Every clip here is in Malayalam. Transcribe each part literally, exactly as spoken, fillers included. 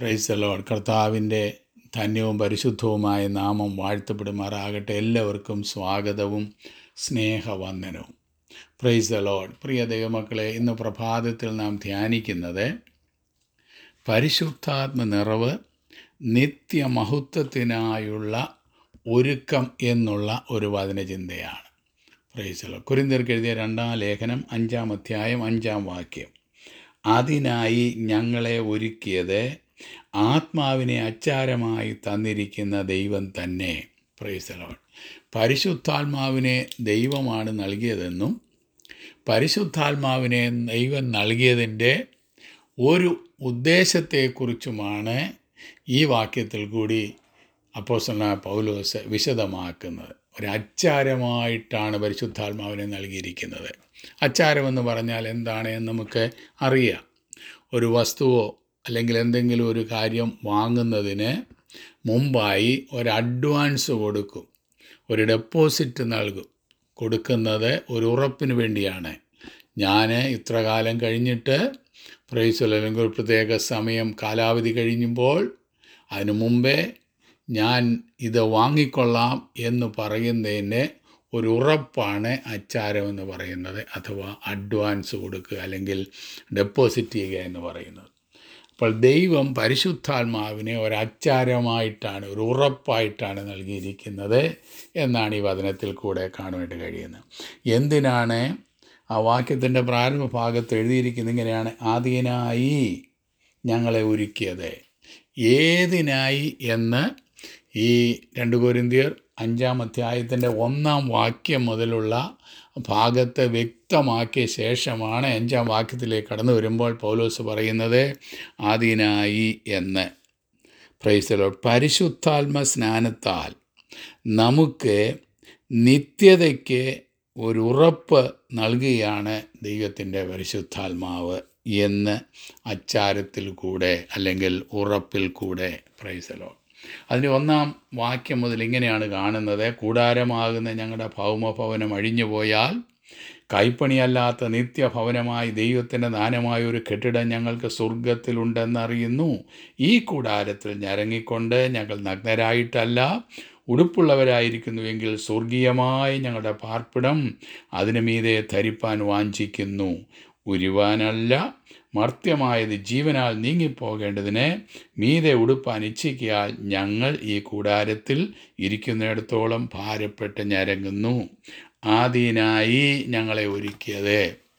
Price the Lord. കർത്താവിൻ്റെ ധന്യവും പരിശുദ്ധവുമായ നാമം വാഴ്ത്തപ്പെടുമാറാകട്ടെ. എല്ലാവർക്കും സ്വാഗതവും സ്നേഹവന്ദനവും. Praise the Lord. പ്രിയ ദൈവമക്കളെ, ഇന്ന് പ്രഭാതത്തിൽ നാം ധ്യാനിക്കുന്നത് പരിശുദ്ധാത്മ നിറവ് നിത്യമഹത്വത്തിനായുള്ള ഒരുക്കം എന്നുള്ള ഒരു വചനചിന്തയാണ്. Praise the Lord. കൊരിന്ത്യർക്ക് എഴുതിയ രണ്ടാം ലേഖനം അഞ്ചാം അധ്യായം അഞ്ചാം വാക്യം. അതിനായി ഞങ്ങളെ ഒരുക്കിയത് ആത്മാവിനെ അച്ചാരമായി തന്നിരിക്കുന്ന ദൈവം തന്നെ. Praise the Lord. പരിശുദ്ധാത്മാവിനെ ദൈവമാണ് നൽകിയതെന്നും പരിശുദ്ധാത്മാവിനെ ദൈവം നൽകിയതിൻ്റെ ഒരു ഉദ്ദേശത്തെക്കുറിച്ചുമാണ് ഈ വാക്യത്തിൽ കൂടി അപ്പോസ്തലനായ പൗലോസ് വിശദമാക്കുന്നത്. ഒരു അച്ചാരമായിട്ടാണ് പരിശുദ്ധാത്മാവിനെ നൽകിയിരിക്കുന്നത്. അച്ചാരമെന്ന് പറഞ്ഞാൽ എന്താണ് എന്ന് നമുക്ക് അറിയാം. ഒരു വസ്തുവോ അല്ലെങ്കിൽ എന്തെങ്കിലും ഒരു കാര്യം വാങ്ങുന്നതിന് മുമ്പായി ഒരു അഡ്വാൻസ് കൊടുക്കും, ഒരു ഡെപ്പോസിറ്റ് നൽകും. കൊടുക്കുന്നത് ഒരു ഉറപ്പിന് വേണ്ടിയാണ്. ഞാൻ ഇത്ര കാലം കഴിഞ്ഞിട്ട് പ്രൈസ് അല്ലെങ്കിൽ ഒരു പ്രത്യേക സമയം കാലാവധി കഴിയുമ്പോൾ അതിനു മുമ്പേ ഞാൻ ഇത് വാങ്ങിക്കൊള്ളാം എന്ന് പറയുന്നതിന് ഒരു ഉറപ്പാണ് അച്ചാരമെന്ന് പറയുന്നത്, അഥവാ അഡ്വാൻസ് കൊടുക്കുക അല്ലെങ്കിൽ ഡെപ്പോസിറ്റ് ചെയ്യുക എന്ന് പറയുന്നത്. അപ്പോൾ ദൈവം പരിശുദ്ധാത്മാവിനെ ഒരു അച്ചാരമായിട്ടാണ്, ഒരു ഉറപ്പായിട്ടാണ് നൽകിയിരിക്കുന്നത് എന്നാണ് ഈ വചനത്തിൽ കൂടെ കാണുവാനായിട്ട് കഴിയുന്നത്. എന്തിനാണ്? ആ വാക്യത്തിൻ്റെ പ്രാരംഭ ഭാഗത്ത് എഴുതിയിരിക്കുന്നത് ഇങ്ങനെയാണ്: ആദിയനായി ഞങ്ങളെ ഒരുക്കിയത്. ഏതിനായി എന്ന് ഈ രണ്ട് കൊരിന്ത്യർ അഞ്ചാം അധ്യായത്തിൻ്റെ ഒന്നാം വാക്യം മുതലുള്ള ഭാഗത്ത് വ്യക്തമാക്കിയ ശേഷമാണ് അഞ്ചാം വാക്യത്തിലേക്ക് കടന്നു വരുമ്പോൾ പൗലോസ് പറയുന്നത് ആദിനായി എന്ന്. Praise the Lord. പരിശുദ്ധാത്മ സ്നാനത്താൽ നമുക്ക് നിത്യതയ്ക്ക് ഒരു ഉറപ്പ് നൽകുകയാണ് ദൈവത്തിൻ്റെ പരിശുദ്ധാത്മാവ് എന്ന് അച്ചാരത്തിൽ കൂടെ അല്ലെങ്കിൽ ഉറപ്പിൽ കൂടെ. Praise the Lord. അതിൻ്റെ ഒന്നാം വാക്യം മുതൽ ഇങ്ങനെയാണ് കാണുന്നത്: കൂടാരമാകുന്ന ഞങ്ങളുടെ ഭൗമഭവനം അഴിഞ്ഞു പോയാൽ കൈപ്പണിയല്ലാത്ത നിത്യഭവനമായി ദൈവത്തിൻ്റെ ദാനമായ ഒരു കെട്ടിടം ഞങ്ങൾക്ക് സ്വർഗത്തിലുണ്ടെന്നറിയുന്നു. ഈ കൂടാരത്തിൽ ഞരങ്ങിക്കൊണ്ട് ഞങ്ങൾ നഗ്നരായിട്ടല്ല ഉടുപ്പുള്ളവരായിരിക്കുന്നുവെങ്കിൽ സ്വർഗീയമായി ഞങ്ങളുടെ പാർപ്പിടം അതിനു മീതെ ധരിപ്പാൻ വാഞ്ചിക്കുന്നു. ഉരുവാനല്ല, മർത്യമായത് ജീവനാൽ നീങ്ങിപ്പോകേണ്ടതിന് മീതെ ഉടുപ്പാൻ ഇച്ഛിക്കയാൽ ഞങ്ങൾ ഈ കൂടാരത്തിൽ ഇരിക്കുന്നിടത്തോളം ഭാരപ്പെട്ട് ഞരങ്ങുന്നു. ആദിനായി ഞങ്ങളെ ഒരുക്കിയത്.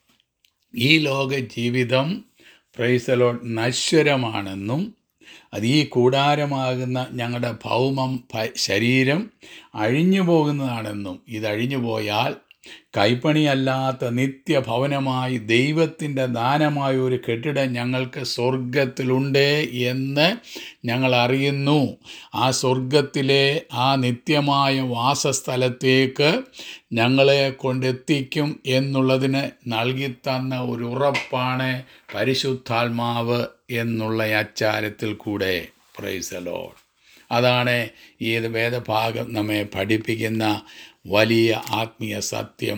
ഈ ലോക ജീവിതം പ്രൈസ് ദി ലോർഡ് നശ്വരമാണെന്നും അത് ഈ കൂടാരമാകുന്ന ഞങ്ങളുടെ ഭൗമം ശരീരം അഴിഞ്ഞു പോകുന്നതാണെന്നും ഇതഴിഞ്ഞു പോയാൽ കൈപ്പണിയല്ലാത്ത നിത്യഭവനമായി ദൈവത്തിൻ്റെ ദാനമായ ഒരു കെട്ടിടം ഞങ്ങൾക്ക് സ്വർഗത്തിലുണ്ട് എന്ന് ഞങ്ങൾ അറിയുന്നു. ആ സ്വർഗത്തിലെ ആ നിത്യമായ വാസസ്ഥലത്തേക്ക് ഞങ്ങളെ കൊണ്ടെത്തിക്കും എന്നുള്ളതിന് നൽകിത്തന്ന ഒരു ഉറപ്പാണ് പരിശുദ്ധാത്മാവ് എന്നുള്ള അച്ചാരത്തിൽ കൂടെ. Praise the Lord. അതാണ് ഈ വേദഭാഗം നമ്മെ പഠിപ്പിക്കുന്ന വലിയ ആത്മീയ സത്യം.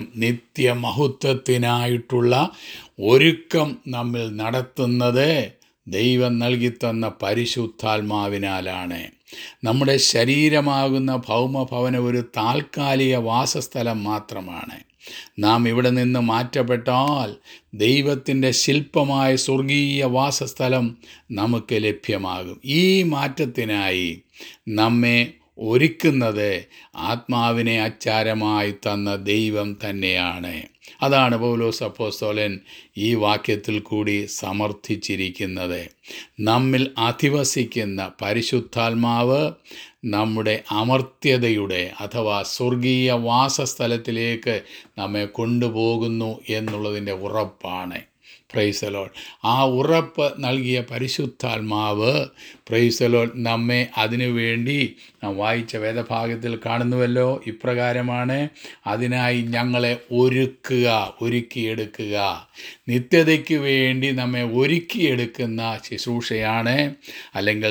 നിത്യമഹത്വത്തിനായിട്ടുള്ള ഒരുക്കം നമ്മിൽ നടത്തുന്നത് ദൈവം നൽകിത്തന്ന പരിശുദ്ധാത്മാവിനാലാണ്. നമ്മുടെ ശരീരമാകുന്ന ഭൗമഭവനം ഒരു താൽക്കാലിക വാസസ്ഥലം മാത്രമാണ്. നാം ഇവിടെ നിന്ന് മാറ്റപ്പെട്ടാൽ ദൈവത്തിൻ്റെ ശില്പമായ സ്വർഗീയ വാസസ്ഥലം നമുക്ക് ലഭ്യമാകും. ഈ മാറ്റത്തിനായി നമ്മെ ഒരുക്കുന്നത് ആത്മാവിനെ അച്ചാരമായി തന്ന ദൈവം തന്നെയാണ്. അതാണ് പൗലോസ് അപ്പോസ്തലൻ ഈ വാക്യത്തിൽ കൂടി സമർത്ഥിച്ചിരിക്കുന്നത്. നമ്മിൽ അധിവസിക്കുന്ന പരിശുദ്ധാത്മാവ് നമ്മുടെ അമർത്യതയുടെ അഥവാ സ്വർഗീയ വാസസ്ഥലത്തിലേക്ക് നമ്മെ കൊണ്ടുപോകുന്നു എന്നുള്ളതിൻ്റെ ഉറപ്പാണ്. Praise the Lord. ആ ഉറപ്പ് നൽകിയ പരിശുദ്ധാത്മാവ് പ്രൈസ് ദി ലോർഡ് നമ്മെ അതിനു വേണ്ടി നാം വായിച്ച വേദഭാഗത്തിൽ കാണുന്നുവല്ലോ. ഇപ്രകാരമാണ്: അതിനായി ഞങ്ങളെ ഒരുക്കുക, ഒരുക്കിയെടുക്കുക. നിത്യതയ്ക്ക് വേണ്ടി നമ്മെ ഒരുക്കിയെടുക്കുന്ന ശുശ്രൂഷയാണ്, അല്ലെങ്കിൽ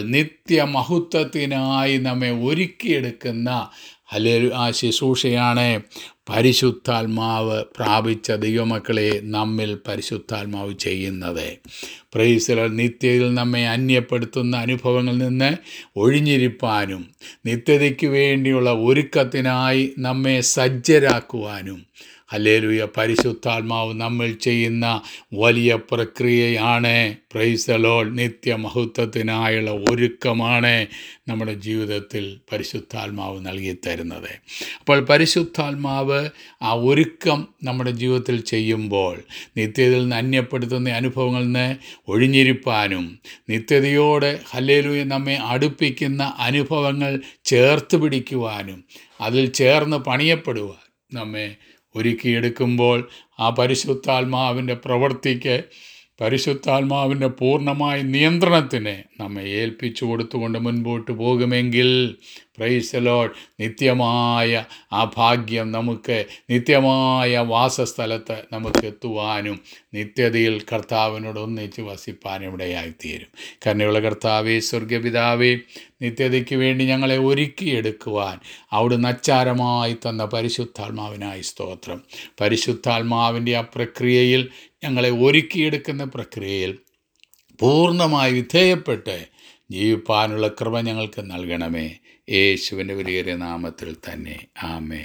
നിത്യമഹത്വത്തിനായി നമ്മെ ഒരുക്കിയെടുക്കുന്ന ഹല്ലേലൂയ ആ ശുശ്രൂഷയാണ് പരിശുദ്ധാത്മാവ് പ്രാപിച്ച ദൈവമക്കളെ നമ്മിൽ പരിശുദ്ധാത്മാവ് ചെയ്യുന്നത്. പ്രൈസ് ദി, നിത്യതയിൽ നമ്മെ അന്യപ്പെടുത്തുന്ന അനുഭവങ്ങളിൽ നിന്ന് ഒഴിഞ്ഞിരിപ്പാനും നിത്യതയ്ക്ക് വേണ്ടിയുള്ള ഒരുക്കത്തിനായി നമ്മെ സജ്ജരാക്കുവാനും ഹല്ലേലൂയ പരിശുദ്ധാത്മാവ് നമ്മൾ ചെയ്യുന്ന വലിയ പ്രക്രിയയാണ്. Praise the Lord. നിത്യമഹത്വത്തിനായുള്ള ഒരുക്കമാണ് നമ്മുടെ ജീവിതത്തിൽ പരിശുദ്ധാത്മാവ് നൽകിത്തരുന്നത്. അപ്പോൾ പരിശുദ്ധാത്മാവ് ആ ഒരുക്കം നമ്മുടെ ജീവിതത്തിൽ ചെയ്യുമ്പോൾ നിത്യതയിൽ നിന്ന് അന്യപ്പെടുത്തുന്ന അനുഭവങ്ങളിൽ നിന്ന് ഒഴിഞ്ഞിരിപ്പാനും നിത്യതയോടെ ഹല്ലേലൂയ നമ്മെ അടുപ്പിക്കുന്ന അനുഭവങ്ങൾ ചേർത്ത് പിടിക്കുവാനും അതിൽ ചേർന്ന് പണിയപ്പെടുവാൻ നമ്മെ ഒരുക്കിയെടുക്കുമ്പോൾ ആ പരിശുദ്ധാത്മാവിൻ്റെ പ്രവൃത്തിക്ക്, പരിശുദ്ധാത്മാവിൻ്റെ പൂർണ്ണമായ നിയന്ത്രണത്തിന് നമ്മെ ഏൽപ്പിച്ചു കൊടുത്തുകൊണ്ട് മുൻപോട്ട് പോകുമെങ്കിൽ പ്രൈസ് ദി ലോർഡ്, നിത്യമായ ആ ഭാഗ്യം നമുക്ക്, നിത്യമായ വാസസ്ഥലത്ത് നമുക്ക് എത്തുവാനും നിത്യതയിൽ കർത്താവിനോട് ഒന്നിച്ച് വസിപ്പാനും ഇടയായിത്തീരും. കരുണയുള്ള കർത്താവേ, സ്വർഗപിതാവേ, നിത്യതയ്ക്ക് വേണ്ടി ഞങ്ങളെ ഒരുക്കിയെടുക്കുവാൻ അവിടുന്ന് അച്ചാരമായി തന്ന പരിശുദ്ധാത്മാവിനായി സ്തോത്രം. പരിശുദ്ധാത്മാവിൻ്റെ ആ പ്രക്രിയയിൽ, ഞങ്ങളെ ഒരുക്കിയെടുക്കുന്ന പ്രക്രിയയിൽ പൂർണ്ണമായി വിധേയപ്പെട്ട് ജീവിപ്പാനുള്ള കൃപ ഞങ്ങൾക്ക് നൽകണമേ. യേശുവിൻ്റെ വലിയ നാമത്തിൽ തന്നെ. ആമേൻ.